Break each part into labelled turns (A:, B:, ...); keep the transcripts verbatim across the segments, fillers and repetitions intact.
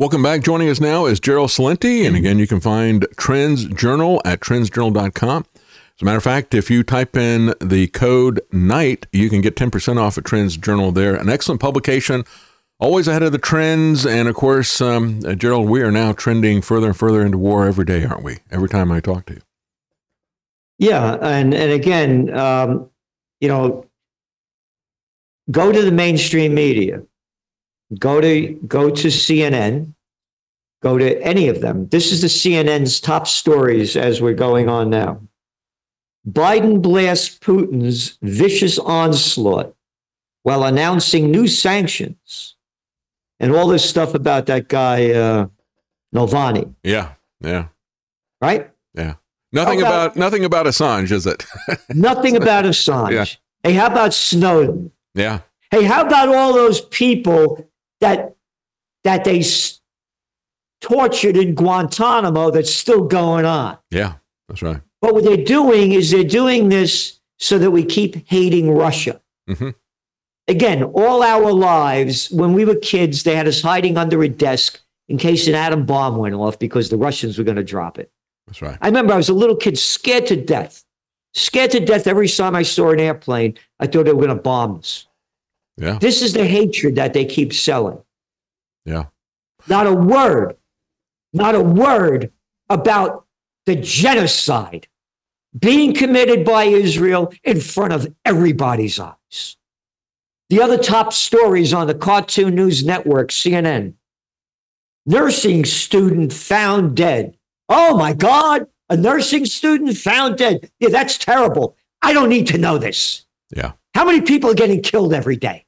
A: Welcome back. Joining us now is Gerald Celente. And again, you can find Trends Journal at trends journal dot com. As a matter of fact, if you type in the code NIGHT, you can get ten percent off at Trends Journal there. An excellent publication, always ahead of the trends. And of course, um, uh, Gerald, we are now trending further and further into war every day, aren't we? Every time I talk to you.
B: Yeah. And, and again, um, you know, go to the mainstream media. Go to go to C N N, go to any of them. This is the C N N's top stories as we're going on now. Biden blasts Putin's vicious onslaught while announcing new sanctions, and all this stuff about that guy uh, Navalny.
A: Yeah, yeah,
B: right.
A: Yeah, nothing about, about nothing about Assange, is it?
B: Nothing about Assange. Yeah. Hey, how about Snowden?
A: Yeah.
B: Hey, how about all those people that that they s- tortured in Guantanamo that's still going on?
A: Yeah, that's right.
B: But what they're doing is they're doing this so that we keep hating Russia.
A: Mm-hmm.
B: Again, all our lives, when we were kids, they had us hiding under a desk in case an atom bomb went off because the Russians were going to drop it.
A: That's right.
B: I remember I was a little kid scared to death. Scared to death every time I saw an airplane. I thought they were going to bomb us.
A: Yeah.
B: This is the hatred that they keep selling.
A: Yeah.
B: Not a word, not a word about the genocide being committed by Israel in front of everybody's eyes. The other top stories on the Cartoon News Network, C N N. Nursing student found dead. Oh my God, a nursing student found dead. Yeah, that's terrible. I don't need to know this.
A: Yeah.
B: How many people are getting killed every day?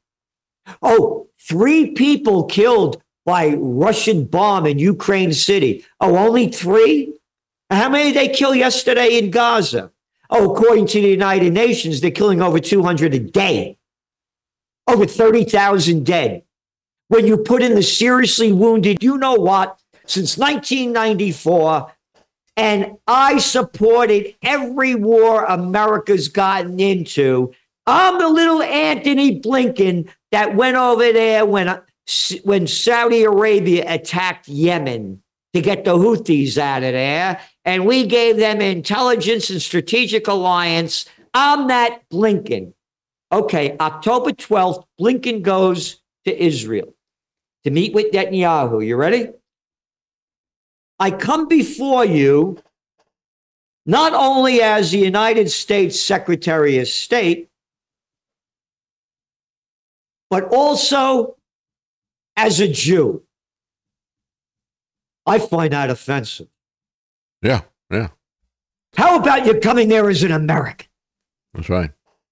B: Oh, three people killed by Russian bomb in Ukraine City. Oh, only three? How many did they kill yesterday in Gaza? Oh, according to the United Nations, they're killing over two hundred a day. Over thirty thousand dead. When you put in the seriously wounded, you know what? Since nineteen ninety-four, and I supported every war America's gotten into. I'm the little Anthony Blinken that went over there when, when Saudi Arabia attacked Yemen to get the Houthis out of there. And we gave them intelligence and strategic alliance. I'm that Blinken. Okay, October twelfth, Blinken goes to Israel to meet with Netanyahu. You ready? I come before you not only as the United States Secretary of State, but also as a Jew. I find that offensive.
A: Yeah, yeah.
B: How about you coming there as an American?
A: That's right.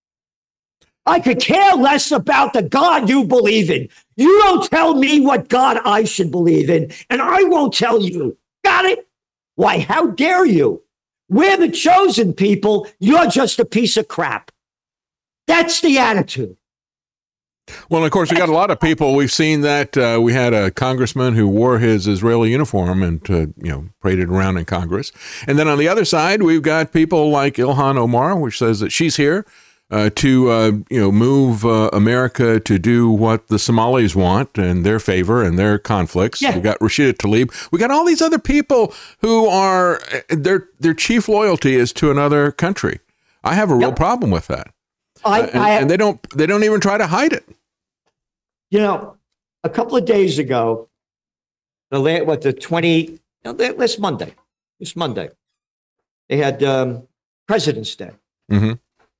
B: I could care less about the God you believe in. You don't tell me what God I should believe in, and I won't tell you. Got it? Why, how dare you? We're the chosen people. You're just a piece of crap. That's the attitude.
A: Well, of course, we got a lot of people. We've seen that. Uh, we had a congressman who wore his Israeli uniform and, uh, you know, paraded around in Congress. And then on the other side, we've got people like Ilhan Omar, which says that she's here uh, to, uh, you know, move uh, America to do what the Somalis want and their favor and their conflicts.
B: Yeah.
A: We got Rashida Tlaib. We got all these other people who are their their chief loyalty is to another country. I have a real
B: Yep.
A: problem with that.
B: I,
A: Uh, and,
B: I,
A: and they don't they don't even try to hide it.
B: You know, a couple of days ago, the la- what the twenty no, th- this Monday, this Monday, they had um, President's Day.
A: Mm-hmm.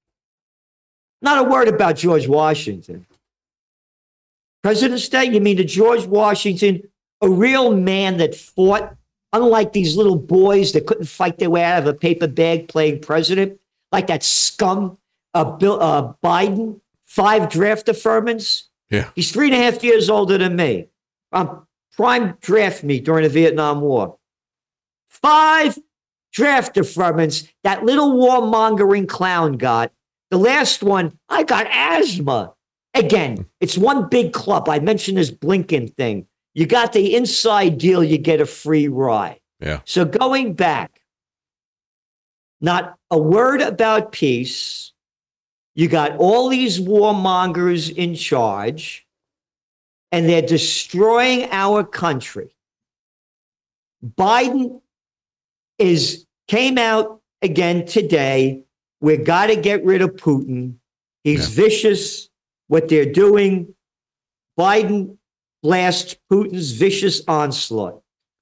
B: Not a word about George Washington. President's Day, you mean the George Washington, a real man that fought, unlike these little boys that couldn't fight their way out of a paper bag playing president, like that scum, uh, Bill uh, Biden, five draft deferments.
A: Yeah.
B: He's three and a half years older than me. Um, prime draft me during the Vietnam War. Five draft deferments that little warmongering clown got. The last one, I got asthma. Again, it's one big club. I mentioned this Blinken thing. You got the inside deal, you get a free ride.
A: Yeah.
B: So going back, not a word about peace. You got all these warmongers in charge, and they're destroying our country. Biden is came out again today. We got to get rid of Putin. He's yeah. vicious. What they're doing, Biden blasts Putin's vicious onslaught.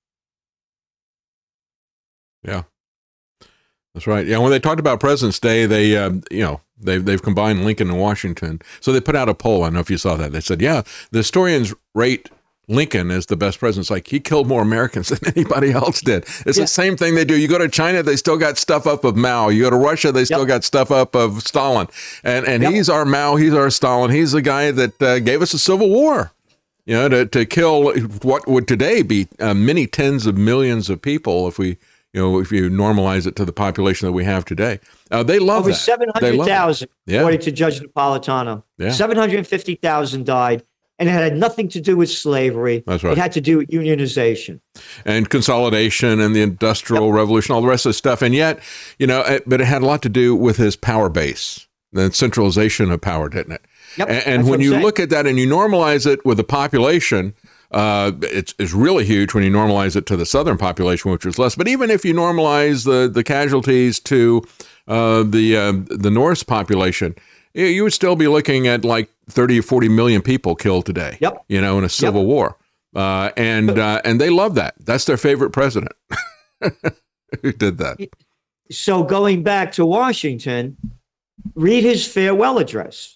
A: Yeah, that's right. Yeah, when they talked about President's Day, they, uh, you know, they've they've combined Lincoln and Washington. So they put out a poll. I don't know if you saw that. They said, yeah, the historians rate Lincoln as the best president. It's like he killed more Americans than anybody else did. It's yeah. the same thing they do. You go to China, they still got stuff up of Mao. You go to Russia, they still yep. got stuff up of Stalin. And and yep. he's our Mao, he's our Stalin. He's the guy that uh, gave us a civil war, you know, to, to kill what would today be uh, many tens of millions of people if we, you know, if you normalize it to the population that we have today. Uh, they love
B: Over
A: that.
B: seven hundred thousand,
A: yeah.
B: according to Judge Napolitano. Yeah. seven hundred fifty thousand died. And it had nothing to do with slavery.
A: That's right.
B: It had to do with unionization.
A: And consolidation and the Industrial yep. Revolution, all the rest of the stuff. And yet, you know, it, but it had a lot to do with his power base, the centralization of power, didn't it?
B: Yep.
A: And, and when you
B: saying.
A: look at that and you normalize it with the population, uh, it's, it's really huge when you normalize it to the southern population, which is less. But even if you normalize the, the casualties to uh, the, uh, the North's population, you would still be looking at like thirty or forty million people killed today,
B: yep.
A: you know, in a civil yep. war. Uh, and uh, and they love that. That's their favorite president who did that.
B: So going back to Washington, read his farewell address.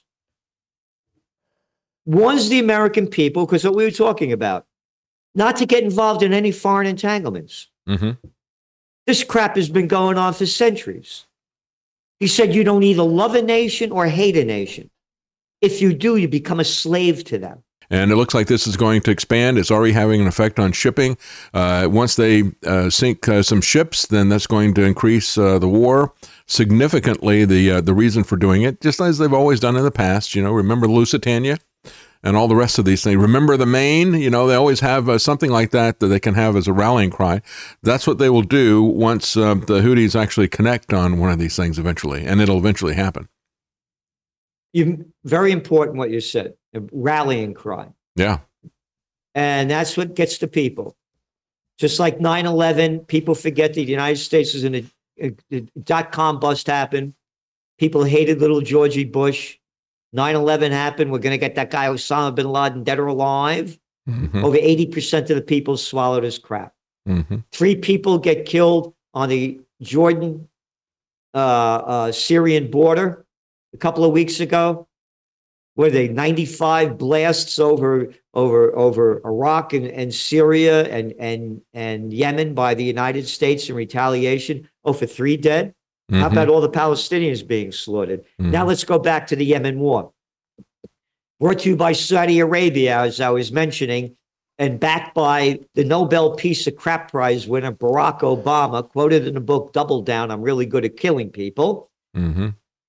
B: Warns the American people, because what we were talking about, not to get involved in any foreign entanglements.
A: Mm-hmm.
B: This crap has been going on for centuries. He said you don't either love a nation or hate a nation. If you do, you become a slave to them.
A: And it looks like this is going to expand. It's already having an effect on shipping. Uh, once they uh, sink uh, some ships, then that's going to increase uh, the war significantly. The uh, the reason for doing it, just as they've always done in the past. You know, remember Lusitania and all the rest of these things. Remember the Maine? You know, they always have uh, something like that that they can have as a rallying cry. That's what they will do once uh, the Houthis actually connect on one of these things eventually, and it'll eventually happen.
B: You very important what you said, a rallying cry.
A: Yeah.
B: And that's what gets the people. Just like nine eleven, people forget that the United States was in a, a, a dot-com bust happened. People hated little Georgie Bush. nine eleven happened. We're going to get that guy Osama bin Laden dead or alive. Mm-hmm. Over eighty percent of the people swallowed his crap.
A: Mm-hmm.
B: Three people get killed on the Jordan uh, uh, Syrian border a couple of weeks ago. Were they ninety-five blasts over over over Iraq and, and Syria and and and Yemen by the United States in retaliation? Oh, for three dead. Mm-hmm. How about all the Palestinians being slaughtered? Mm-hmm. Now let's go back to the Yemen war. Brought to you by Saudi Arabia, as I was mentioning, and backed by the Nobel Peace of Crap Prize winner Barack Obama, quoted in the book Double Down, I'm really good at killing people.
A: Mm-hmm.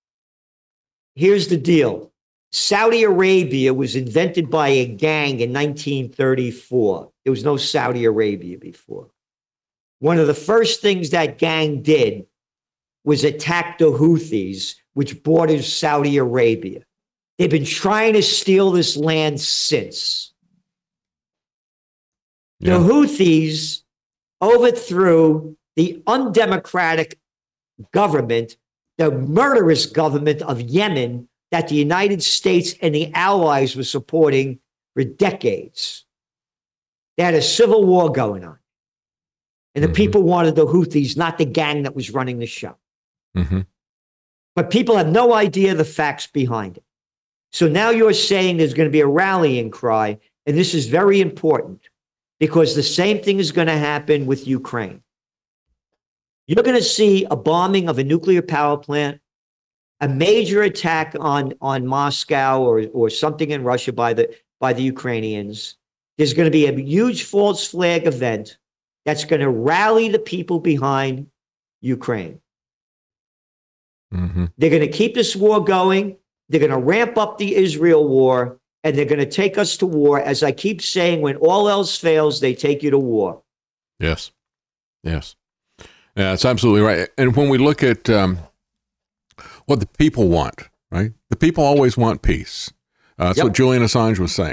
B: Here's the deal. Saudi Arabia was invented by a gang in nineteen thirty-four. There was no Saudi Arabia before. One of the first things that gang did was attack the Houthis, which borders Saudi Arabia. They've been trying to steal this land since. Yeah. The Houthis overthrew the undemocratic government, the murderous government of Yemen that the United States and the Allies were supporting for decades. They had a civil war going on. And the mm-hmm. people wanted the Houthis, not the gang that was running the show.
A: Mm-hmm.
B: But people have no idea the facts behind it. So now you're saying there's going to be a rallying cry, and this is very important because the same thing is going to happen with Ukraine. You're going to see a bombing of a nuclear power plant, a major attack on, on Moscow or, or something in Russia by the, by the Ukrainians. There's going to be a huge false flag event that's going to rally the people behind Ukraine.
A: Mm-hmm.
B: They're going to keep this war going. They're going to ramp up the Israel war, and they're going to take us to war. As I keep saying, when all else fails, they take you to war.
A: Yes. Yes. Yeah, that's absolutely right. And when we look at um, what the people want, right? The people always want peace. Uh, that's
B: yep.
A: what Julian Assange was saying.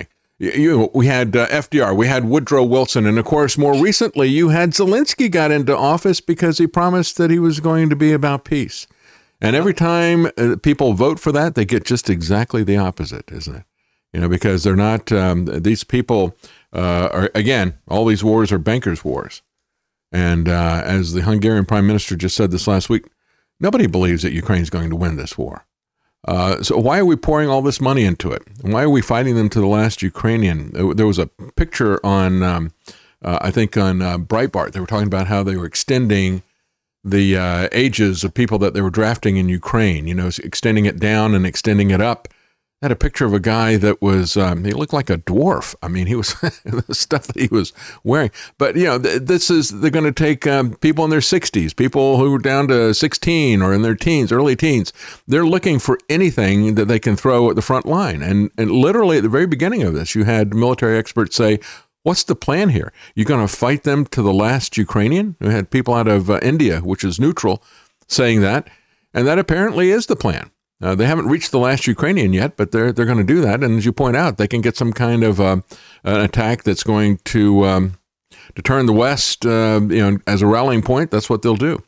A: You, we had uh, F D R, we had Woodrow Wilson, and of course, more recently, you had Zelensky got into office because he promised that he was going to be about peace. And every time uh, people vote for that, they get just exactly the opposite, isn't it? You know, because they're not, um, these people uh, are, again, all these wars are bankers' wars. And uh, as the Hungarian prime minister just said this last week, nobody believes that Ukraine's going to win this war. Uh, so why are we pouring all this money into it? Why are we fighting them to the last Ukrainian? There was a picture on, um, uh, I think on uh, Breitbart. They were talking about how they were extending the uh, ages of people that they were drafting in Ukraine, you know, extending it down and extending it up. I had a picture of a guy that was, um, he looked like a dwarf. I mean, he was, the stuff that he was wearing. But, you know, th- this is, they're going to take um, people in their sixties, people who are down to sixteen or in their teens, early teens. They're looking for anything that they can throw at the front line. And, and literally at the very beginning of this, you had military experts say, what's the plan here? You're going to fight them to the last Ukrainian? We had people out of uh, India, which is neutral, saying that. And that apparently is the plan. Uh, they haven't reached the last Ukrainian yet, but they're they're going to do that. And as you point out, they can get some kind of uh, an attack that's going to um, to turn the West, uh, you know, as a rallying point. That's what they'll do.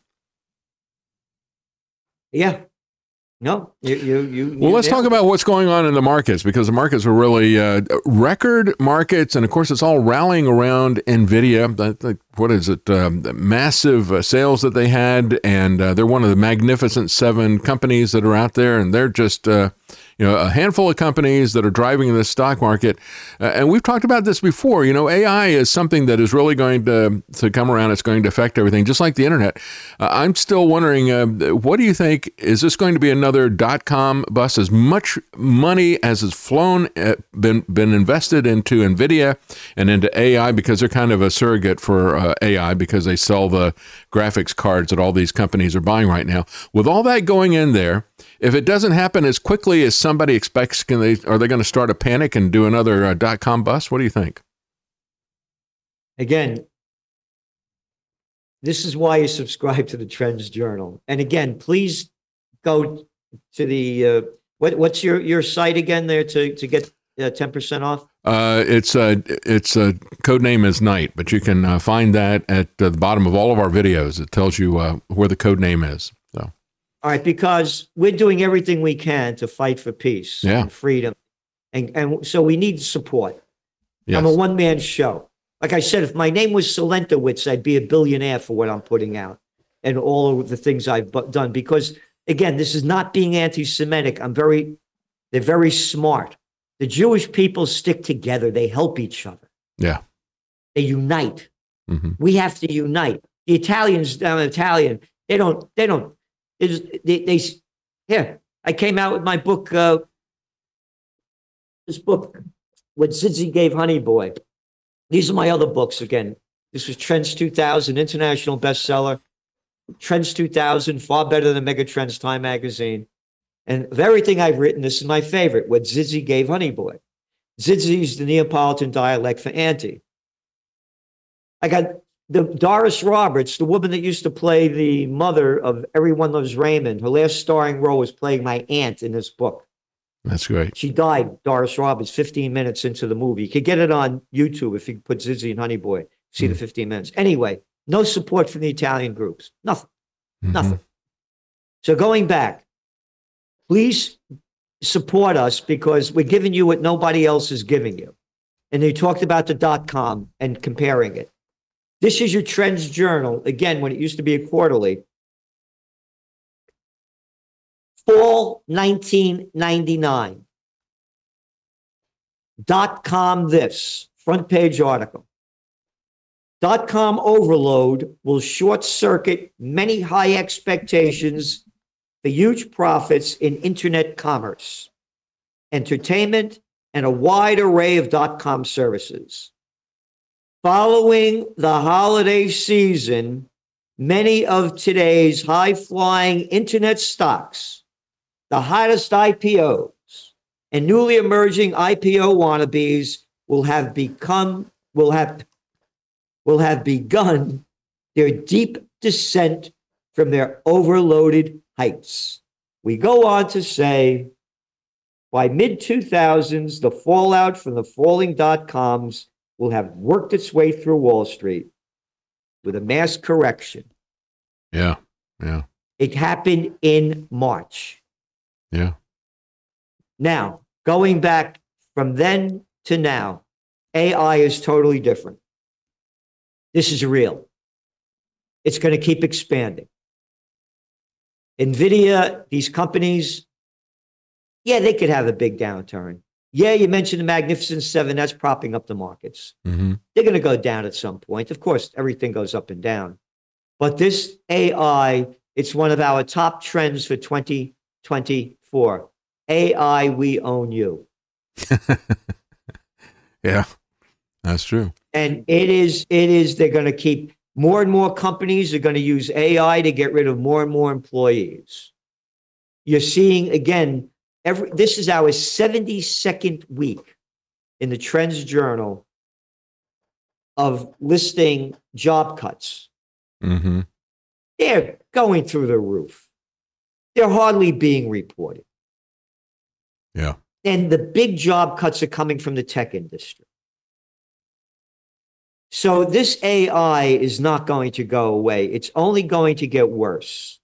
B: Yeah. No, you, you, you.
A: Well,
B: you
A: let's talk about what's going on in the markets, because the markets are really uh, record markets. And of course, it's all rallying around NVIDIA. What is it? Um, the massive uh, sales that they had. And uh, they're one of the magnificent seven companies that are out there. And they're just, uh, you know, a handful of companies that are driving this stock market. Uh, and we've talked about this before. You know, A I is something that is really going to, to come around. It's going to affect everything, just like the internet. Uh, I'm still wondering, uh, what do you think? Is this going to be another dot-com bust? As much money as has flown, uh, been, been invested into NVIDIA and into A I, because they're kind of a surrogate for uh, A I, because they sell the graphics cards that all these companies are buying right now. With all that going in there, if it doesn't happen as quickly as somebody expects, can they, are they going to start a panic and do another uh, dot-com bust? What do you think?
B: Again, this is why you subscribe to the Trends Journal. And again, please go to the, uh, what, what's your, your site again there to, to get uh, ten percent off?
A: Uh, it's a, it's a code name is Night, but you can uh, find that at uh, the bottom of all of our videos. It tells you uh, where the code name is. So.
B: All right, because we're doing everything we can to fight for peace
A: yeah.
B: and freedom. And, and so we need support.
A: Yes.
B: I'm a one-man show. Like I said, if my name was Solentowitz, I'd be a billionaire for what I'm putting out and all of the things I've bu- done. Because, again, this is not being anti-Semitic. I'm very, they're very smart. The Jewish people stick together. They help each other.
A: Yeah.
B: They unite.
A: Mm-hmm.
B: We have to unite. The Italians, I'm Italian, they don't, they don't, they, just, they, they, here, I came out with my book, uh, this book, What Zizzy Gave Honey Boy. These are my other books again. This was Trends two thousand, international bestseller. Trends two thousand, far better than Megatrends Time magazine. And of everything I've written, this is my favorite, What Zizzy Gave Honey Boy. Zizzy is the Neapolitan dialect for auntie. I got the Doris Roberts, the woman that used to play the mother of Everyone Loves Raymond. Her last starring role was playing my aunt in this book.
A: That's great.
B: She died, Doris Roberts, fifteen minutes into the movie. You could get it on YouTube if you put Zizzy and Honey Boy. See mm. the fifteen minutes. Anyway, no support from the Italian groups. Nothing. Mm-hmm. Nothing. So going back, please support us because we're giving you what nobody else is giving you. And they talked about the dot-com and comparing it. This is your Trends Journal. Again, when it used to be a quarterly. Fall nineteen ninety-nine. Dot-com this. Front page article. Dot-com overload will short-circuit many high expectations for huge profits in internet commerce, entertainment, and a wide array of dot-com services. Following the holiday season, many of today's high-flying internet stocks, the hottest I P Os, and newly emerging I P O wannabes will have become, will have, will have begun their deep descent from their overloaded heights. We go on to say, By mid two thousands, the fallout from the falling dot-coms will have worked its way through Wall Street with a mass correction.
A: Yeah, yeah.
B: It happened in March.
A: Yeah.
B: Now, going back from then to now, A I is totally different. This is real. It's going to keep expanding. NVIDIA, these companies, yeah, they could have a big downturn. Yeah, you mentioned the Magnificent Seven, that's propping up the markets.
A: Mm-hmm.
B: They're going to go down at some point. Of course, everything goes up and down. But this A I, it's one of our top trends for twenty twenty-four. A I, we own you.
A: Yeah, that's true.
B: And it is, it is, they're going to keep, more and more companies are going to use A I to get rid of more and more employees. You're seeing, again, every, this is our seventy-second week in the Trends Journal of listing job cuts.
A: Mm-hmm.
B: They're going through the roof. They're hardly being reported.
A: Yeah.
B: And the big job cuts are coming from the tech industry. So this A I is not going to go away. It's only going to get worse.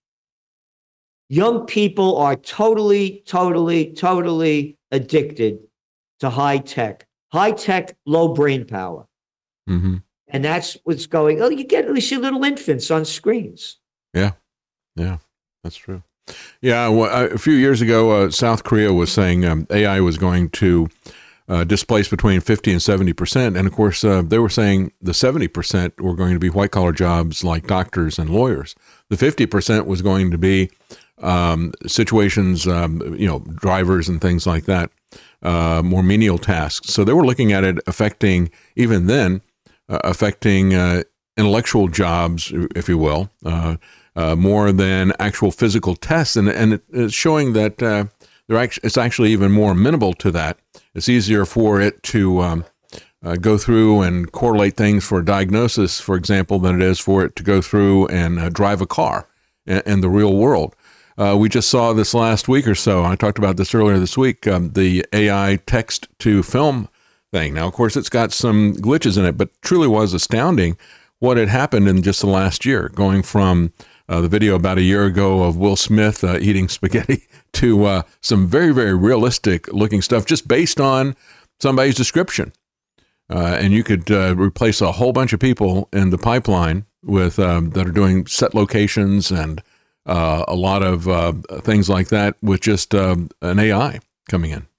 B: Young people are totally, totally, totally addicted to high tech. High tech, low brain power.
A: Mm-hmm.
B: And that's what's going. Oh, you get at least your little infants on screens.
A: Yeah. Yeah, that's true. Yeah, well, a few years ago, uh, South Korea was saying um, A I was going to uh, displace between fifty and seventy percent. And of course, uh, they were saying the seventy percent were going to be white collar jobs like doctors and lawyers. The fifty percent was going to be um, situations, um, you know, drivers and things like that, uh, more menial tasks. So they were looking at it affecting, even then, uh, affecting uh, intellectual jobs, if you will, uh, uh, more than actual physical tests. And, and it, it's showing that uh, they're actually, it's actually even more amenable to that. It's easier for it to um, uh, go through and correlate things for diagnosis, for example, than it is for it to go through and uh, drive a car in, in the real world. Uh, we just saw this last week or so. I talked about this earlier this week, um, the A I text to film thing. Now, of course, it's got some glitches in it, but truly was astounding what had happened in just the last year, going from uh, the video about a year ago of Will Smith uh, eating spaghetti to uh, some very, very realistic looking stuff just based on somebody's description. Uh, and you could uh, replace a whole bunch of people in the pipeline with um, that are doing set locations and uh, a lot of uh, things like that with just um, an A I coming in.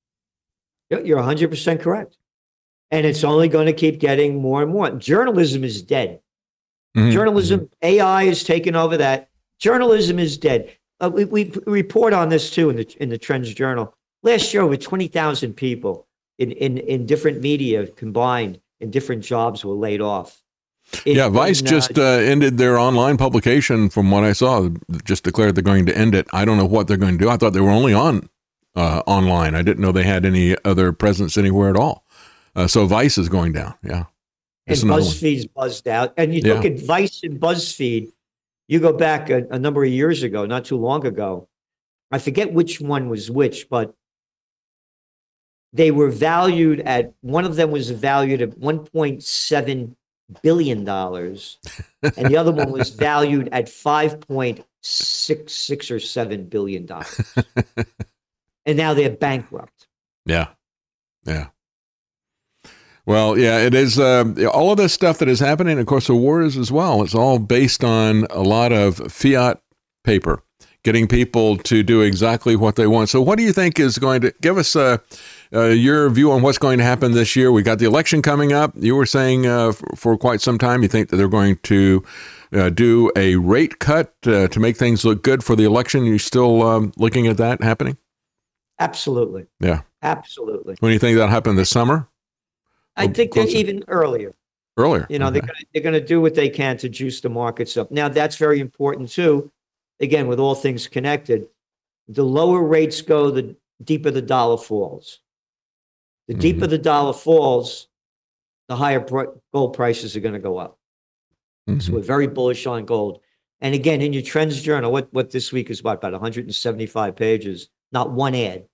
B: You're one hundred percent correct. And it's only going to keep getting more and more. Journalism is dead. Mm-hmm. Journalism, mm-hmm. A I is taking over that. Journalism is dead. Uh, we, we report on this too in the in the Trends Journal. Last year, over twenty thousand people in, in, in different media combined in different jobs were laid off. It,
A: yeah, Vice
B: in, uh,
A: just uh, ended their online publication from what I saw, just declared they're going to end it. I don't know what they're going to do. I thought they were only on uh, online. I didn't know they had any other presence anywhere at all. Uh, so Vice is going down. Yeah.
B: And BuzzFeed's buzzed out. And you yeah. look at Vice and BuzzFeed, you go back a, a number of years ago, not too long ago. I forget which one was which, but they were valued at, one of them was valued at one point seven billion dollars. And the other one was valued at five point six six or seven billion dollars. And now they're bankrupt.
A: Yeah. Yeah. Well, yeah, it is. Uh, all of this stuff that is happening, of course, the war is as well. It's all based on a lot of fiat paper, getting people to do exactly what they want. So what do you think is going to give us uh, uh, your view on what's going to happen this year? We got the election coming up. You were saying uh, for, for quite some time you think that they're going to uh, do a rate cut uh, to make things look good for the election. You still um, looking at that happening?
B: Absolutely.
A: Yeah.
B: Absolutely.
A: When do you think that'll happen this summer?
B: I think they're even earlier.
A: Earlier.
B: You know,
A: okay.
B: they're gonna, they're going to do what they can to juice the markets up. Now, that's very important too. Again, with all things connected, the lower rates go, the deeper the dollar falls. The deeper mm-hmm. the dollar falls, the higher pr- gold prices are going to go up. Mm-hmm. So we're very bullish on gold. And again, in your Trends Journal, what, what this week is what, about one hundred seventy-five pages, not one ad.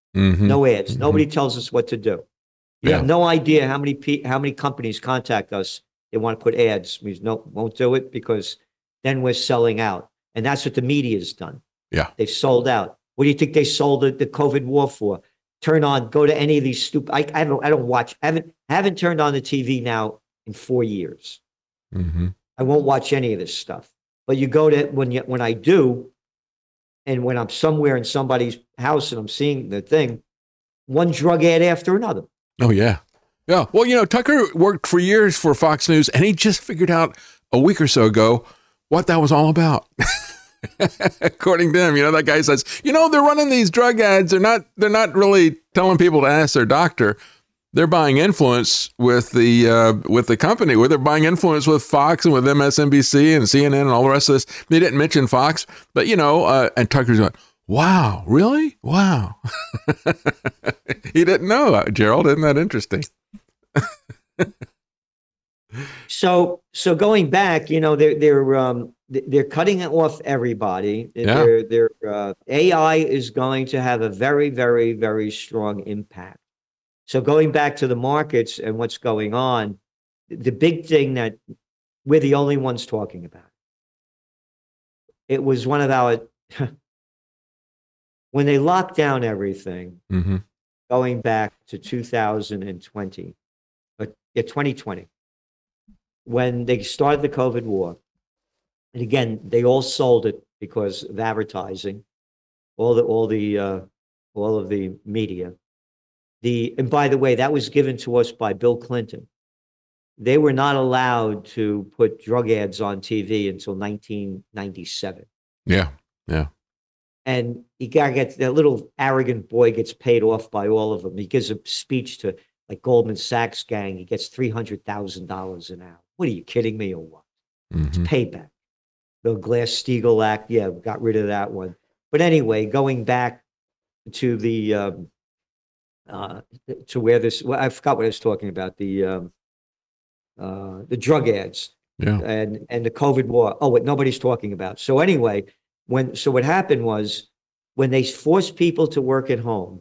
A: Mm-hmm.
B: No ads.
A: Mm-hmm.
B: Nobody tells us what to do. You
A: Yeah.
B: have no idea how many pe- how many companies contact us. They want to put ads. We no won't do it because then we're selling out, and that's what the media's done.
A: Yeah.
B: They've sold out. What do you think they sold the, the COVID war for? Turn on, go to any of these stupid. I, I don't. I don't watch. I haven't haven't turned on the T V now in four years.
A: Mm-hmm.
B: I won't watch any of this stuff. But you go to when you when I do, and when I'm somewhere in somebody's house and I'm seeing the thing, one drug ad after another.
A: Oh, yeah. Yeah. Well, you know, Tucker worked for years for Fox News, and he just figured out a week or so ago what that was all about. According to him, you know, that guy says, you know, they're running these drug ads. They're not, they're not really telling people to ask their doctor. They're buying influence with the, uh, with the company, where they're buying influence with Fox and with M S N B C and C N N and all the rest of this. They didn't mention Fox, but you know, uh, and Tucker's going, wow, really? Wow. He didn't know, Gerald. Isn't that interesting?
B: So, so going back, you know, they're they're um they're cutting it off everybody.
A: Yeah.
B: They're, they're, uh, A I is going to have a very, very, very strong impact. So going back to the markets and what's going on, the big thing that we're the only ones talking about. It was one of our when they locked down everything,
A: Mm-hmm.
B: going back to two thousand twenty, but yeah, twenty twenty, when they started the COVID war. And again, they all sold it because of advertising, all the all the uh, all of the media. The and by the way, that was given to us by Bill Clinton. They were not allowed to put drug ads on T V until nineteen ninety-seven.
A: Yeah. Yeah.
B: And he got gets that little arrogant boy gets paid off by all of them. He gives a speech to like Goldman Sachs gang. He gets three hundred thousand dollars an hour. What are you kidding me or what? It's
A: Mm-hmm.
B: payback. The Glass-Steagall Act, yeah, got rid of that one. But anyway, going back to the um, uh, to where this, well, I forgot what I was talking about. The um, uh, the drug ads
A: Yeah.
B: and and the COVID war. Oh, what nobody's talking about. So anyway, when so what happened was when they forced people to work at home,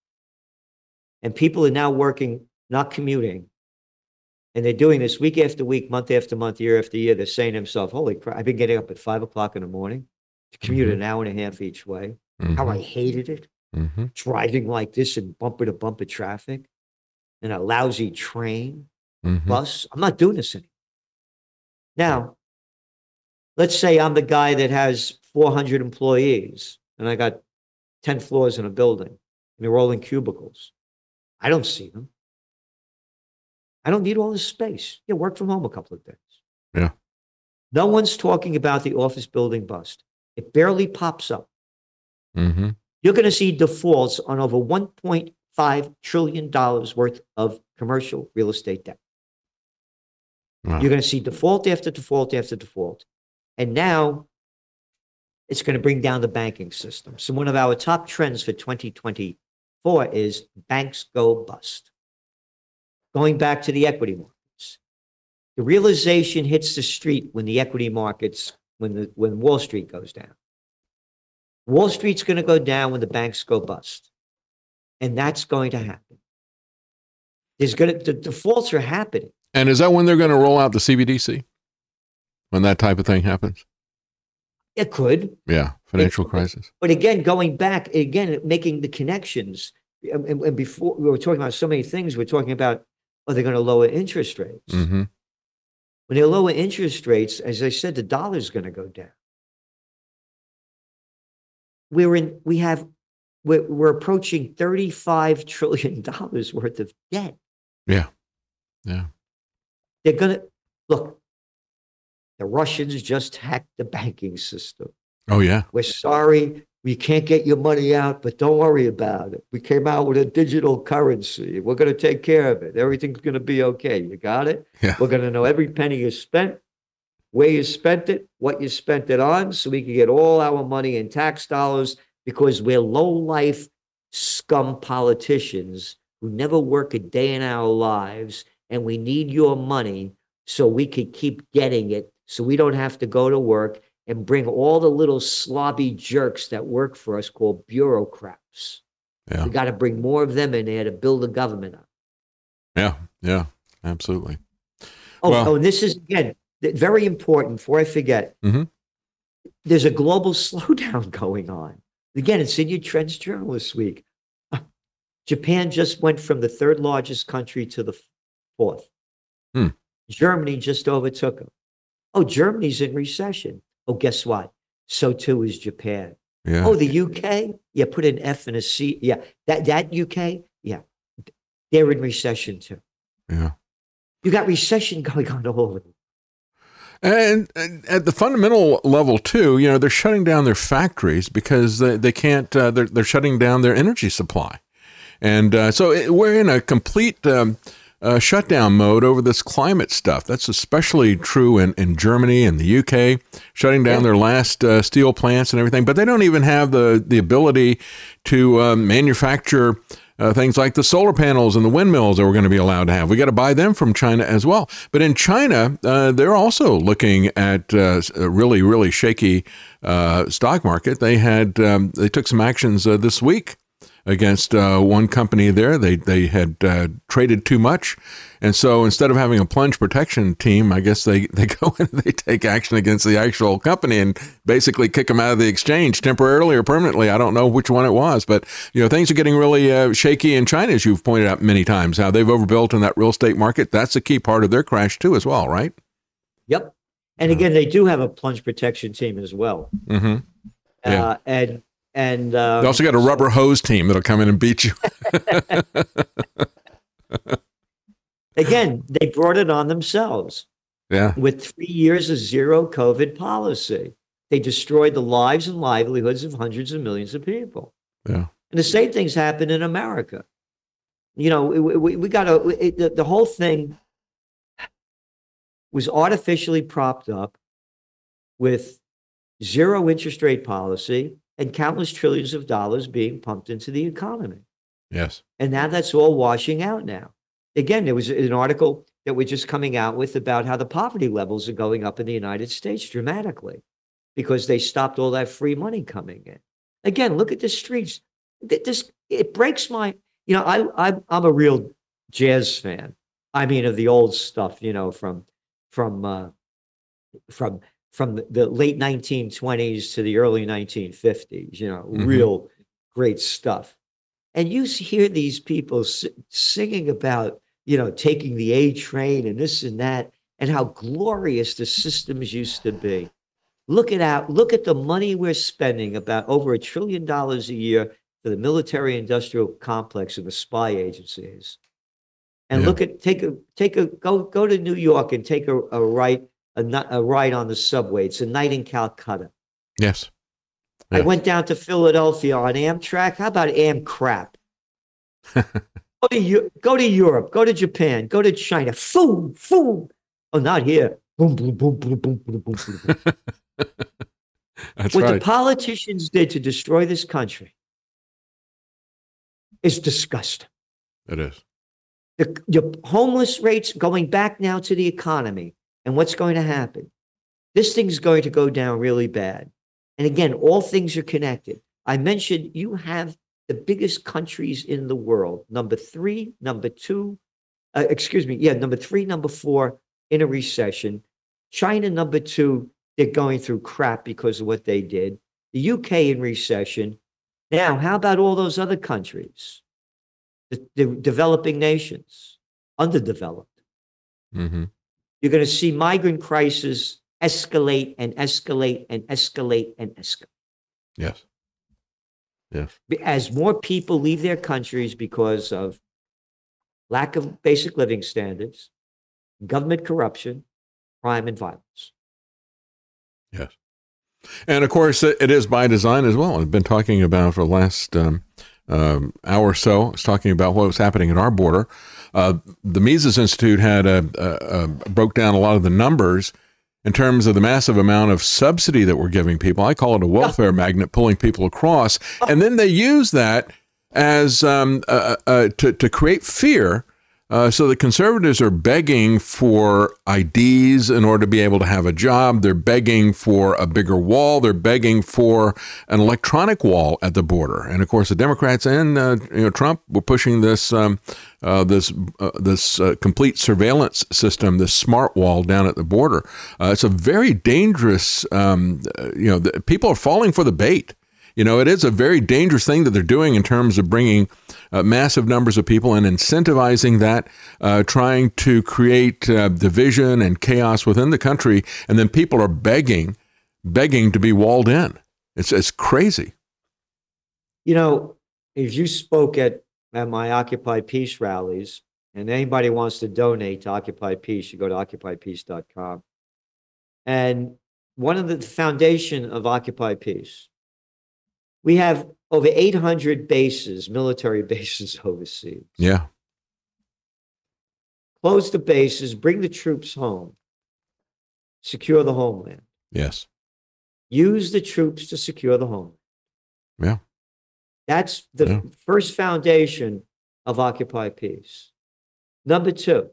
B: and people are now working, not commuting, and they're doing this week after week, month after month, year after year. They're saying to themselves, "Holy crap! I've been getting up at five o'clock in the morning to commute
A: Mhm.
B: an hour and a half each way.
A: Mm-hmm.
B: How I hated it,
A: Mm-hmm.
B: driving like this in bumper to bumper traffic, in a lousy train,
A: Mm-hmm.
B: bus. I'm not doing this anymore." Now, let's say I'm the guy that has four hundred employees, and I got ten floors in a building, and they're all in cubicles. I don't see them. I don't need all this space. Yeah, work from home a couple of days.
A: Yeah.
B: No one's talking about the office building bust. It barely pops up.
A: Mm-hmm.
B: You're going to see defaults on over one point five trillion dollars worth of commercial real estate debt.
A: Wow.
B: You're going to see default after default after default. And now it's going to bring down the banking system. So one of our top trends for twenty twenty-four is banks go bust. Going back to the equity markets, the realization hits the street when the equity markets, when the when Wall Street goes down. Wall Street's going to go down when the banks go bust. And that's going to happen. There's going to, the defaults are happening.
A: And is that when they're going to roll out the C B D C? When that type of thing happens?
B: It could.
A: Yeah. Financial
B: It-
A: crisis.
B: But again, going back, again, making the connections. And, and- and before we were talking about so many things, we're talking about, oh, they're going to lower interest rates.
A: Mm-hmm.
B: When they lower interest rates, as I said, the dollar's going to go down. We're in, we have, we're, we're approaching thirty-five trillion dollars worth of debt.
A: Yeah. Yeah.
B: They're going to, look, the Russians just hacked the banking system.
A: Oh, yeah.
B: We're sorry, we can't get your money out, but don't worry about it. We came out with a digital currency. We're going to take care of it. Everything's going to be okay. You got it?
A: Yeah.
B: We're going to know every penny you spent, where you spent it, what you spent it on, so we can get all our money in tax dollars because we're low-life scum politicians who never work a day in our lives, and we need your money so we could keep getting it, so we don't have to go to work and bring all the little slobby jerks that work for us called bureaucrats.
A: Yeah.
B: We got to bring more of them in there to build a government up.
A: Yeah. Yeah. Absolutely.
B: Oh,
A: Well,
B: oh, and this is, again, th- very important before I forget.
A: mhm.
B: There's a global slowdown going on. Again, it's in your Trends Journal this week. Uh, Japan just went from the third largest country to the fourth.
A: Hmm.
B: Germany just overtook them. Oh, Germany's in recession. Oh, guess what? So too is Japan.
A: Yeah.
B: Oh, the U K? Yeah, put an F and a C. Yeah, that, that U K? Yeah, they're in recession too.
A: Yeah.
B: You got recession going on all over.
A: And, and at the fundamental level too, you know, they're shutting down their factories because they, they can't, uh, they're, they're shutting down their energy supply. And uh, so it, we're in a complete um, uh, shutdown mode over this climate stuff. That's especially true in, in Germany and the U K, shutting down yeah. their last uh, steel plants and everything. But they don't even have the, the ability to uh, manufacture Uh, things like the solar panels and the windmills that we're going to be allowed to have. We got to buy them from China as well. But in China, uh, they're also looking at uh, a really, really shaky uh, stock market. They had um, they took some actions uh, this week against uh, one company there. They they had uh, traded too much. And so instead of having a plunge protection team, I guess they, they go and they take action against the actual company and basically kick them out of the exchange temporarily or permanently. I don't know which one it was, but you know, things are getting really uh, shaky in China, as you've pointed out many times, how they've overbuilt in that real estate market. That's a key part of their crash too as well, right?
B: Yep. And again, they do have a plunge protection team as well.
A: Mm-hmm. Yeah.
B: Uh, and and um,
A: they also got a rubber hose team that'll come in and beat you.
B: Again, they brought it on themselves.
A: Yeah.
B: With three years of zero COVID policy, they destroyed the lives and livelihoods of hundreds of millions of people.
A: Yeah.
B: And the same things happen in America. You know, we, we, we got to, the, the whole thing was artificially propped up with zero interest rate policy and countless trillions of dollars being pumped into the economy.
A: Yes.
B: And now that's all washing out now. Again, there was an article that we're just coming out with about how the poverty levels are going up in the United States dramatically because they stopped all that free money coming in. Again, look at the streets. This, it breaks my, you know, I, I, I'm a real jazz fan. I mean, of the old stuff, you know, from, from, uh, from, from the, the late nineteen twenties to the early nineteen fifties, you know, mm-hmm. real great stuff. And you hear these people s- singing about, you know, taking the A train and this and that, and how glorious the systems used to be. Look at out, look at the money we're spending, about over a trillion dollars a year for the military industrial complex and the spy agencies. And yeah. look at, take a, take a, go, go to New York and take a, a ride, a, a ride on the subway. It's a night in Calcutta.
A: Yes.
B: I yes. went down to Philadelphia on Amtrak. How about Amcrap? go, to, go to Europe, go to Japan, go to China. Boom, boom. Oh, not here. Boom, boom, boom, boom, boom, boom, boom, boom.
A: That's
B: what
A: right.
B: the politicians did to destroy this country is disgusting.
A: It is.
B: The, the homeless rates going back now to the economy. And what's going to happen? This thing's going to go down really bad. And again, all things are connected. I mentioned you have the biggest countries in the world. Number three, number two, uh, excuse me. Yeah, number three, number four in a recession. China, number two, they're going through crap because of what they did. The U K in recession. Now, how about all those other countries? The, the developing nations, underdeveloped.
A: Mm-hmm.
B: You're going to see migrant crisis escalate and escalate and escalate and escalate.
A: Yes. Yes.
B: As more people leave their countries because of lack of basic living standards, government corruption, crime, and violence.
A: Yes. And of course, it is by design as well. I've been talking about for the last um, um, hour or so. I was talking about what was happening at our border. Uh, the Mises Institute had a, a, a broke down a lot of the numbers in terms of the massive amount of subsidy that we're giving people. I call it a welfare magnet pulling people across. And then they use that as um, uh, uh, to, to create fear Uh, so the conservatives are begging for I Ds in order to be able to have a job. They're begging for a bigger wall. They're begging for an electronic wall at the border. And of course, the Democrats and uh, you know Trump were pushing this um, uh, this uh, this uh, complete surveillance system, this smart wall down at the border. Uh, it's a very dangerous. Um, you know, the, people are falling for the bait. You know, it is a very dangerous thing that they're doing in terms of bringing uh, massive numbers of people and incentivizing that, uh, trying to create uh, division and chaos within the country. And then people are begging, begging to be walled in. It's it's crazy.
B: You know, if you spoke at, at my Occupy Peace rallies, and anybody wants to donate to Occupy Peace, you go to occupy peace dot com. And one of the foundation of Occupy Peace, we have over eight hundred bases, military bases overseas.
A: Yeah.
B: Close the bases, bring the troops home, secure the homeland.
A: Yes.
B: Use the troops to secure the homeland.
A: Yeah.
B: That's the
A: Yeah.
B: first foundation of Occupy Peace. Number two,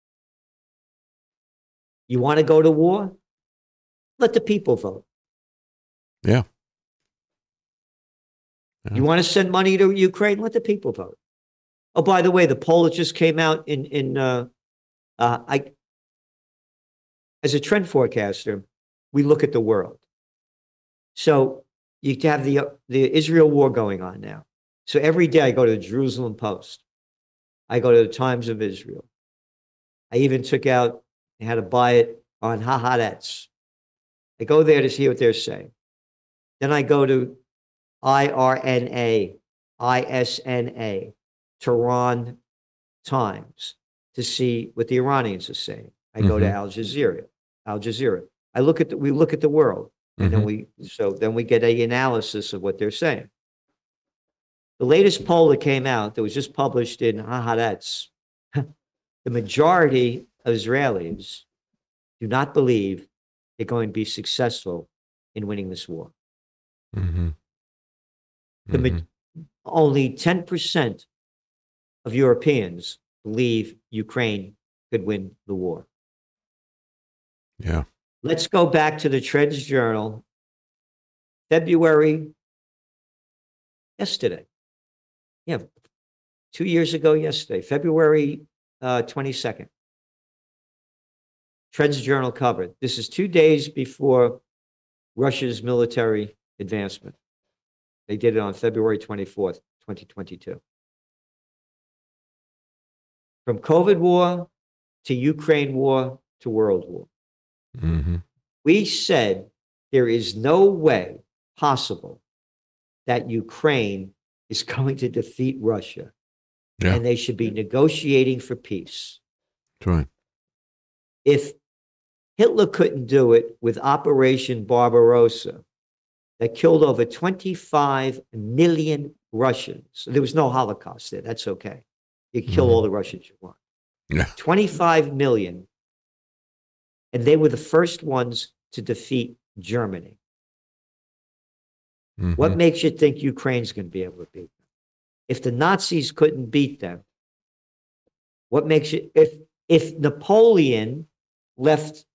B: you want to go to war? Let the people vote.
A: Yeah.
B: You want to send money to Ukraine? Let the people vote. Oh, by the way, the poll that just came out in in uh, uh, I, as a trend forecaster, we look at the world. So you have the the Israel war going on now. So every day I go to the Jerusalem Post, I go to the Times of Israel. I even took out and had to buy it on Haaretz. I go there to see what they're saying. Then I go to I R N A, I S N A, Tehran Times, to see what the Iranians are saying. I go to
A: Mhm.
B: Al Jazeera, Al Jazeera. I look at the, we look at the world, and then
A: Mhm.
B: we so then we get a analysis of what they're saying. The latest poll that came out that was just published in Haaretz, the majority of Israelis do not believe they're going to be successful in winning this war.
A: Mm-hmm.
B: The ma- Only ten percent of Europeans believe Ukraine could win the war.
A: Yeah.
B: Let's go back to the Trends Journal, February, yesterday. Yeah, two years ago yesterday, February uh, twenty-second. Trends Journal covered. This is two days before Russia's military advancement. They did it on February twenty-fourth, twenty twenty-two. From COVID war to Ukraine war to world war.
A: Mm-hmm.
B: We said there is no way possible that Ukraine is going to defeat Russia,
A: Yeah.
B: and they should be negotiating for peace.
A: That's right.
B: If Hitler couldn't do it with Operation Barbarossa, that killed over twenty-five million Russians. There was no Holocaust there. That's okay. You kill all the Russians you want.
A: Yeah.
B: twenty-five million. And they were the first ones to defeat Germany.
A: Mm-hmm.
B: What makes you think Ukraine's going to be able to beat them? If the Nazis couldn't beat them, what makes you, if, if Napoleon left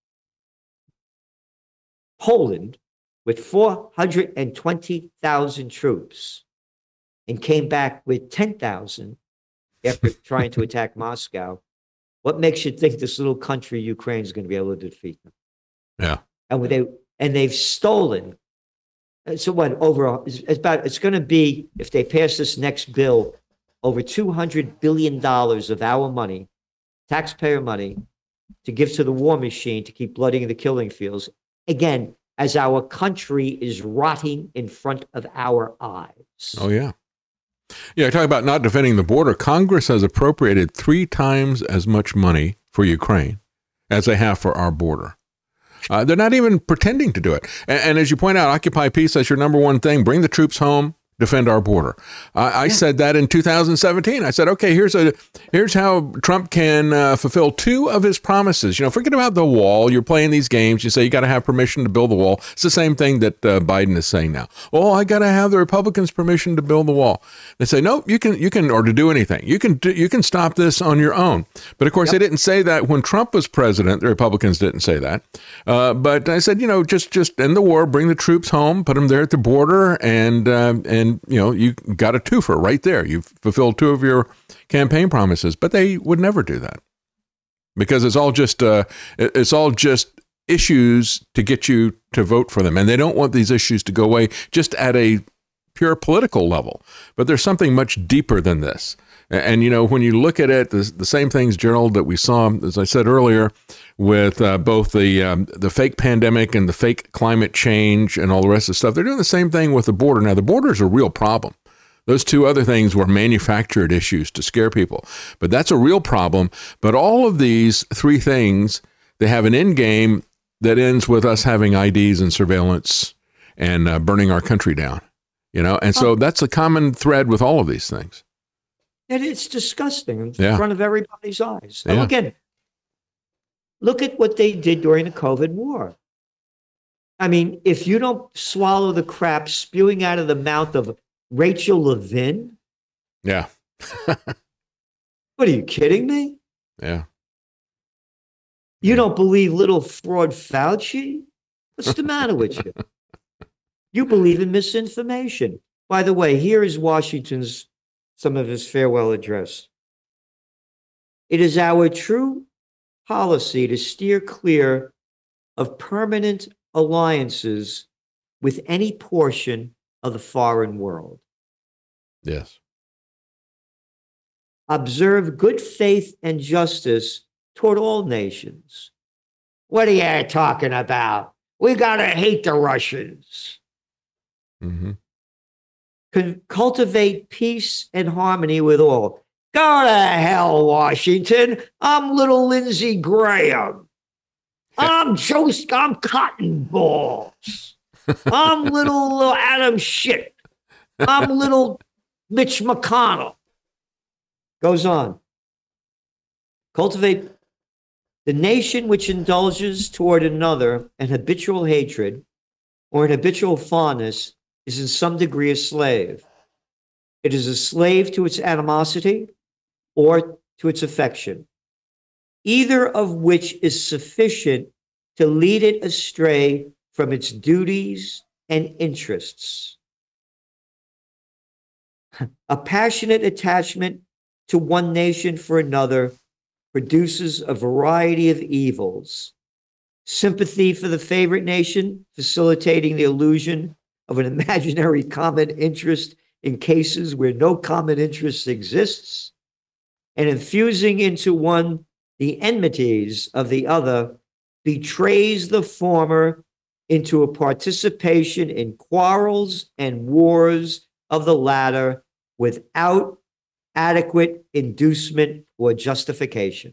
B: Poland with four hundred twenty thousand troops and came back with ten thousand after trying to attack Moscow, what makes you think this little country Ukraine is going to be able to defeat them?
A: Yeah.
B: And they and they've stolen. So what? Over it's about it's going to be, if they pass this next bill, over two hundred billion dollars of our money, taxpayer money, to give to the war machine to keep blooding the killing fields. Again, as our country is rotting in front of our eyes.
A: Oh, yeah. Yeah, talk about not defending the border. Congress has appropriated three times as much money for Ukraine as they have for our border. Uh, they're not even pretending to do it. And, and as you point out, Occupy Peace, that's your number one thing. Bring the troops home. defend our border. I, I yeah. said that in two thousand seventeen. I said, okay, here's a here's how Trump can uh, fulfill two of his promises. You know, forget about the wall. You're playing these games. You say you got to have permission to build the wall. It's the same thing that uh, Biden is saying now. Oh, I got to have the Republicans' permission to build the wall. They say, no, you can you can or to do anything. You can do, you can stop this on your own. But of course, yep. they didn't say that when Trump was president. The Republicans didn't say that. Uh, but I said, you know, just just end the war, bring the troops home, put them there at the border, and uh, and you know, you got a twofer right there. You've fulfilled two of your campaign promises, but they would never do that because it's all just uh, it's all just issues to get you to vote for them. And they don't want these issues to go away just at a pure political level. But there's something much deeper than this. And, you know, when you look at it, the, the same things, Gerald, that we saw, as I said earlier, with uh, both the um, the fake pandemic and the fake climate change and all the rest of the stuff, they're doing the same thing with the border. Now, the border is a real problem. Those two other things were manufactured issues to scare people. But that's a real problem. But all of these three things, they have an end game that ends with us having I Ds and surveillance and uh, burning our country down. You know, and so that's a common thread with all of these things.
B: And it's disgusting in
A: yeah.
B: front of everybody's eyes.
A: Yeah.
B: Now, again, look at what they did during the COVID war. I mean, if you don't swallow the crap spewing out of the mouth of Rachel Levin.
A: Yeah.
B: What, are you kidding me?
A: Yeah.
B: You don't believe little fraud Fauci? What's the matter with you? You believe in misinformation. By the way, here is Washington's, some of his farewell address. It is our true policy to steer clear of permanent alliances with any portion of the foreign world.
A: Yes.
B: Observe good faith and justice toward all nations. What are you talking about? We gotta hate the Russians.
A: Mm-hmm.
B: Con- cultivate peace and harmony with all. Go to hell, Washington. I'm little Lindsey Graham. I'm Joe. I'm Cotton Balls. I'm little, little Adam Schiff. I'm little Mitch McConnell. Goes on. Cultivate the nation which indulges toward another an habitual hatred or an habitual fondness is in some degree a slave. It is a slave to its animosity or to its affection, either of which is sufficient to lead it astray from its duties and interests. A passionate attachment to one nation for another produces a variety of evils. Sympathy for the favorite nation, facilitating the illusion of an imaginary common interest in cases where no common interest exists, and infusing into one the enmities of the other, betrays the former into a participation in quarrels and wars of the latter without adequate inducement or justification.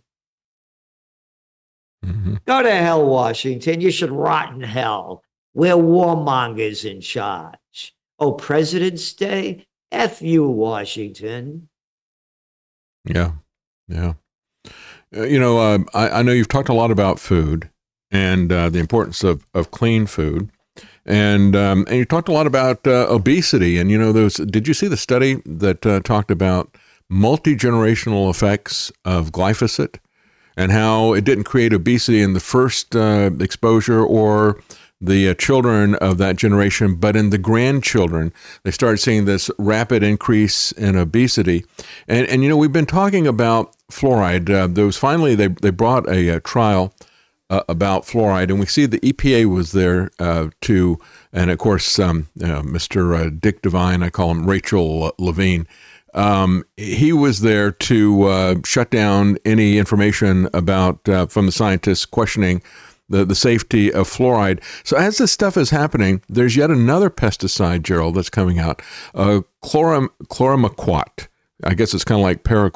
B: Mm-hmm. Go to hell, Washington. You should rot in hell. We're warmongers in charge. Oh, President's Day? F you, Washington.
A: Yeah, yeah. Uh, you know, uh, I, I know you've talked a lot about food and uh, the importance of, of clean food. And um, and you talked a lot about uh, obesity. And, you know, those. Did you see the study that uh, talked about multi-generational effects of glyphosate and how it didn't create obesity in the first uh, exposure or the uh, children of that generation, but in the grandchildren, they started seeing this rapid increase in obesity. And, and you know, we've been talking about fluoride. Uh, there was finally, they, they brought a, a trial uh, about fluoride, and we see the E P A was there uh, to, and of course, um, uh, Mister Uh, Dick Devine, I call him Rachel Levine, Um, he was there to uh, shut down any information about uh, from the scientists questioning the, the safety of fluoride. So as this stuff is happening, there's yet another pesticide, Gerald, that's coming out, uh, chloram, chloramaquat. I guess it's kind of like paraquat.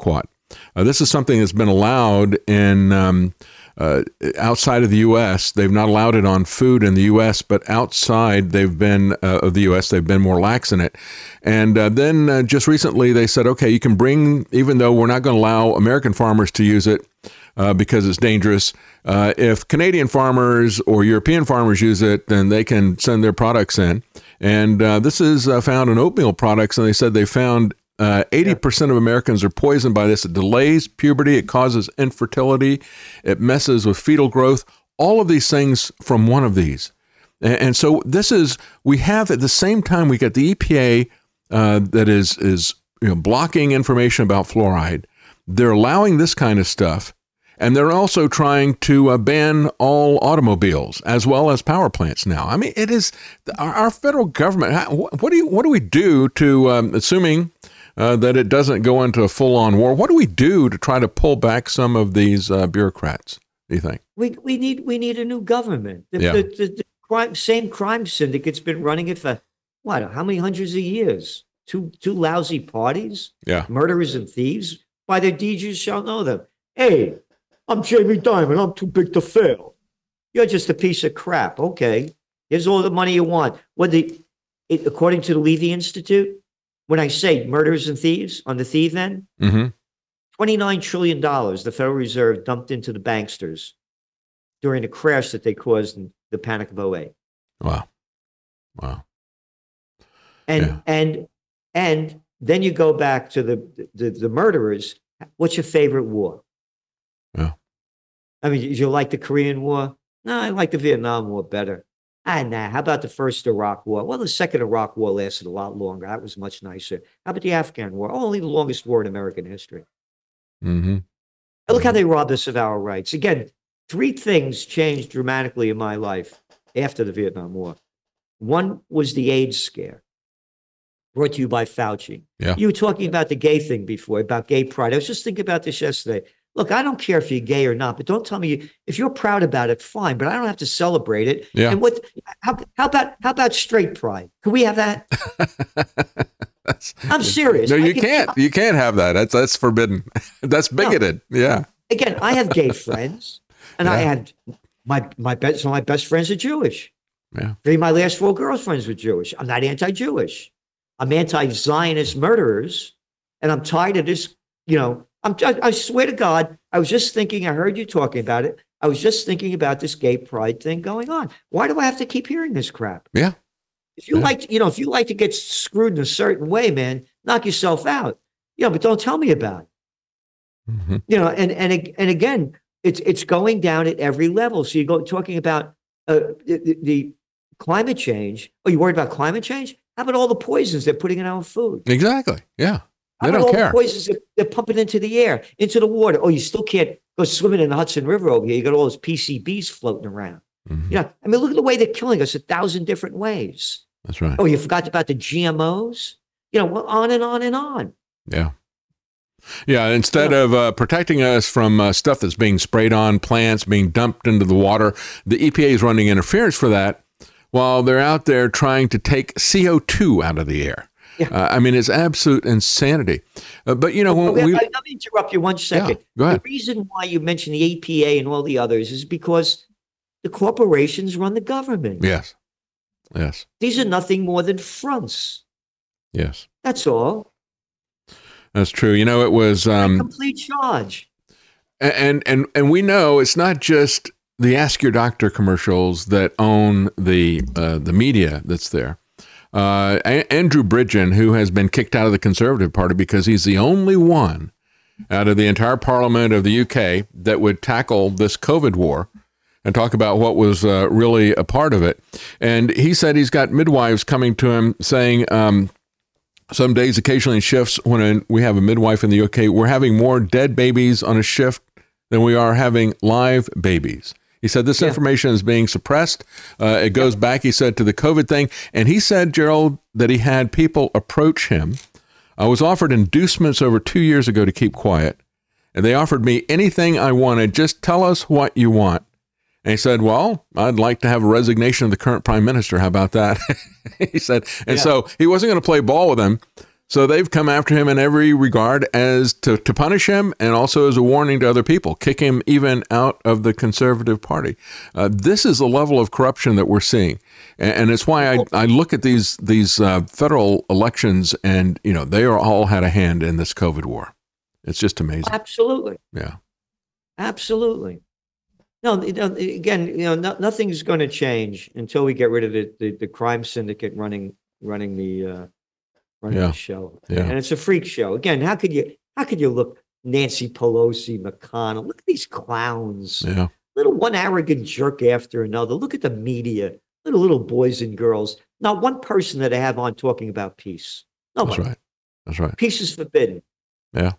A: Uh, this is something that's been allowed in um, uh, outside of the U S. They've not allowed it on food in the U S, but outside they've been uh, of the U S, they've been more lax in it. And uh, then uh, just recently they said, okay, you can bring, even though we're not going to allow American farmers to use it uh, because it's dangerous. Uh, if Canadian farmers or European farmers use it, then they can send their products in. And uh, this is uh, found in oatmeal products, and they said they found uh, eighty percent of Americans are poisoned by this. It delays puberty, it causes infertility, it messes with fetal growth, all of these things from one of these. And, and so this is, we have at the same time, we get the E P A uh, that is, is you know, blocking information about fluoride. They're allowing this kind of stuff. And they're also trying to uh, ban all automobiles as well as power plants now. I mean, it is our, our federal government. How, what do you, what do we do to, um, assuming uh, that it doesn't go into a full-on war? What do we do to try to pull back some of these uh, bureaucrats? Do you think
B: we we need we need a new government? The,
A: yeah.
B: the, the, the crime, same crime syndicate's been running it for what? How many hundreds of years? Two two lousy parties.
A: Yeah,
B: murderers and thieves. By their deeds you shall know them. Hey. I'm Jamie Dimon. I'm too big to fail. You're just a piece of crap. Okay. Here's all the money you want. What the, it, according to the Levy Institute, when I say murderers and thieves on the thief end,
A: mm-hmm.
B: twenty-nine trillion dollars the Federal Reserve dumped into the banksters during the crash that they caused in the Panic of oh eight.
A: Wow. Wow.
B: And,
A: yeah.
B: and, and then you go back to the, the, the murderers. What's your favorite war?
A: Yeah.
B: I mean, did you like the Korean War? No, I like the Vietnam War better. Ah, nah. How about the first Iraq War? Well, the second Iraq War lasted a lot longer. That was much nicer. How about the Afghan War? Oh, only the longest war in American history.
A: Mm-hmm.
B: Look how they robbed us of our rights. Again, three things changed dramatically in my life after the Vietnam War. One was the AIDS scare, brought to you by Fauci.
A: Yeah.
B: You were talking about the gay thing before, about gay pride. I was just thinking about this yesterday. Look, I don't care if you're gay or not, but don't tell me if you're proud about it, fine, but I don't have to celebrate it.
A: Yeah.
B: And what, how, how about, how about straight pride? Can we have that? I'm serious.
A: No, you
B: can,
A: can't.
B: I,
A: you can't have that. That's, that's forbidden. That's bigoted. No. Yeah.
B: Again, I have gay friends and yeah. I had my, my best, some of my best friends are Jewish.
A: Yeah.
B: Three of my last four girlfriends were Jewish. I'm not anti-Jewish. I'm anti-Zionist murderers. And I'm tired of this, you know, I'm, I, I swear to God, I was just thinking, I heard you talking about it. I was just thinking about this gay pride thing going on. Why do I have to keep hearing this crap?
A: Yeah.
B: If you
A: yeah.
B: like, to, you know, if you like to get screwed in a certain way, man, knock yourself out. You know, but don't tell me about it.
A: Mm-hmm.
B: You know, and, and, and again, it's, it's going down at every level. So you go talking about uh, the, the climate change. Oh, you worried about climate change? How about all the poisons they're putting in our food?
A: Exactly. Yeah. They
B: How about
A: don't
B: all
A: care.
B: the poisons that they're pumping into the air, into the water? Oh, you still can't go swimming in the Hudson River over here. You got all those P C Bs floating around.
A: Mm-hmm.
B: You know, I mean, look at the way they're killing us a thousand different ways.
A: That's right.
B: Oh, you forgot about the G M Os? You know, well, on and on and on.
A: Yeah. Yeah. Instead
B: yeah.
A: of uh, protecting us from uh, stuff that's being sprayed on plants, being dumped into the water, the E P A is running interference for that while they're out there trying to take C O two out of the air. Yeah. Uh, I mean, it's absolute insanity. Uh, but, you know, when
B: okay,
A: we...
B: Let me interrupt you one second.
A: Yeah, go ahead.
B: The reason why you mentioned the E P A and all the others is because the corporations run the government.
A: Yes. Yes.
B: These are nothing more than fronts.
A: Yes.
B: That's all.
A: That's true. You know, it was... Um,
B: complete charge.
A: And, and, and we know it's not just the Ask Your Doctor commercials that own the uh, the media that's there. Uh, A- Andrew Bridgen, who has been kicked out of the Conservative Party because he's the only one out of the entire Parliament of the U K that would tackle this COVID war and talk about what was uh, really a part of it. And he said he's got midwives coming to him saying um, some days occasionally in shifts when we have a midwife in the U K, we're having more dead babies on a shift than we are having live babies. He said this yeah. information is being suppressed. Uh, it goes yeah. back, he said, to the COVID thing. And he said, Gerald, that he had people approach him. I was offered inducements over two years ago to keep quiet. And they offered me anything I wanted. Just tell us what you want. And he said, well, I'd like to have a resignation of the current prime minister. How about that? He said, and yeah. so he wasn't going to play ball with him. So they've come after him in every regard as to, to punish him and also as a warning to other people, kick him even out of the Conservative Party. Uh, this is the level of corruption that we're seeing. And, and it's why I, I look at these these uh, federal elections and, you know, they are all had a hand in this COVID war. It's just amazing.
B: Absolutely.
A: Yeah.
B: Absolutely. No, again, you know, no, nothing's going to change until we get rid of the, the, the crime syndicate running running the uh, running
A: yeah.
B: the show.
A: Yeah.
B: And it's a freak show. Again, how could you how could you look Nancy Pelosi, McConnell? Look at these clowns.
A: Yeah.
B: Little one arrogant jerk after another. Look at the media. Little little boys and girls. Not one person that I have on talking about peace. Nobody.
A: That's right. That's right.
B: Peace is forbidden.
A: Yeah.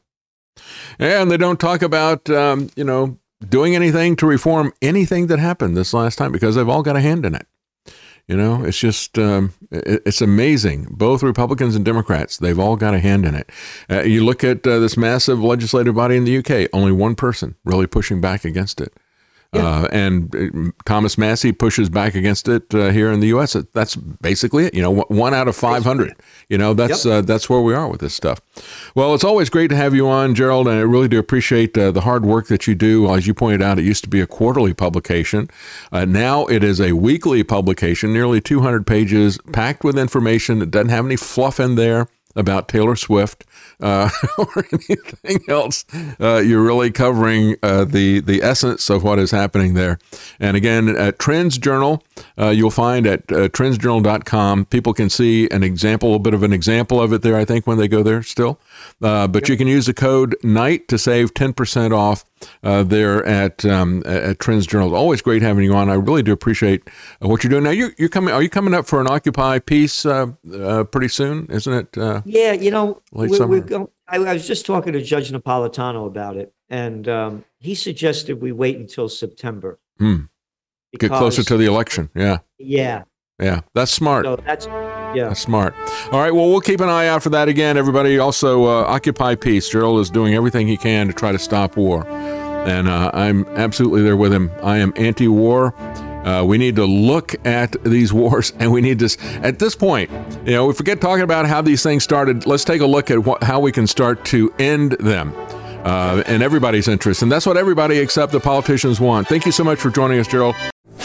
A: And they don't talk about, um, you know, doing anything to reform anything that happened this last time because they've all got a hand in it. You know, it's just, um, it, it's amazing. Both Republicans and Democrats, they've all got a hand in it. Uh, you look at uh, this massive legislative body in the U K, only one person really pushing back against it. Yeah. Uh, and uh, Thomas Massie pushes back against it uh, here in the U S. That's basically it. You know, one out of five hundred. You know, that's yep. uh, that's where we are with this stuff. Well, it's always great to have you on, Gerald, and I really do appreciate uh, the hard work that you do. As you pointed out, it used to be a quarterly publication. Uh, now it is a weekly publication, nearly two hundred pages, packed with information. It doesn't have any fluff in there about Taylor Swift uh, or anything else. Uh, you're really covering uh, the the essence of what is happening there. And again, at Trends Journal, uh, you'll find at uh, trends journal dot com, people can see an example, a bit of an example of it there, I think, when they go there still. Uh, but yep. you can use the code NIGHT to save ten percent off uh, there at um, at Trends Journal. Always great having you on. I really do appreciate uh, what you're doing. Now, you're, you're coming. Are you coming up for an Occupy piece uh, uh, pretty soon? Isn't it? Uh,
B: yeah, you know,
A: late
B: we're,
A: summer.
B: We're going, I, I was just talking to Judge Napolitano about it, and um, he suggested we wait until September.
A: Hmm. Get closer to the election. Yeah.
B: Yeah.
A: Yeah. That's smart.
B: So that's yeah.
A: That's smart. All right. Well, we'll keep an eye out for that again, everybody. Also, uh, Occupy Peace. Gerald is doing everything he can to try to stop war. And uh, I'm absolutely there with him. I am anti-war. Uh, we need to look at these wars, and we need to, at this point, you know, we forget talking about how these things started. Let's take a look at what, how we can start to end them uh, in everybody's interest. And that's what everybody except the politicians want. Thank you so much for joining us, Gerald.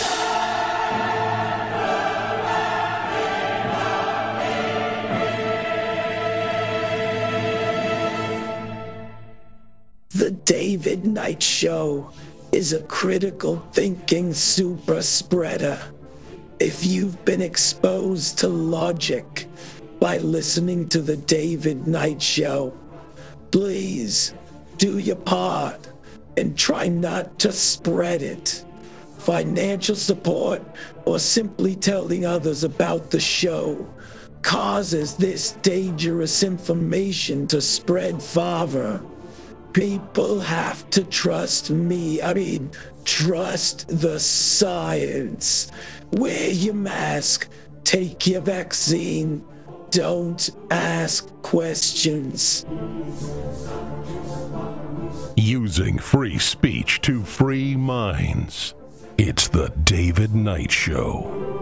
C: The David Knight Show is a critical thinking super spreader. If you've been exposed to logic by listening to the David Knight Show, please do your part and try not to spread it. Financial support or simply telling others about the show causes this dangerous information to spread farther. People have to trust me. I mean, trust the science. Wear your mask. Take your vaccine. Don't ask questions.
D: Using free speech to free minds. It's the David Knight Show.